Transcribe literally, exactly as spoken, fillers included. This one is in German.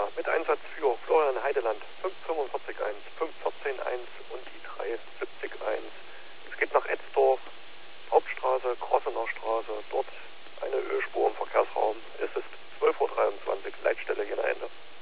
Jena mit Einsatz für Florian Heideland fünf fünfundvierzig eins, fünf vierzehn eins und die drei siebzig eins. Es geht nach Etzdorf, Hauptstraße, Krossener Straße, dort eine Ölspur im Verkehrsraum. Es ist zwölf Uhr dreiundzwanzig, Leitstelle Jena Ende.